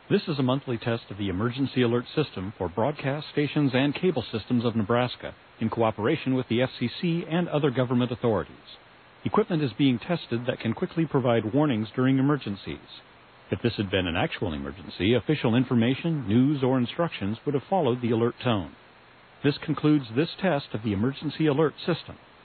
This is a monthly test of the Emergency Alert System for broadcast stations and cable systems of Nebraska in cooperation with the FCC and other government authorities. Equipment is being tested that can quickly provide warnings during emergencies. If this had been an actual emergency, official information, news, or instructions would have followed the alert tone. This concludes this test of the Emergency Alert System.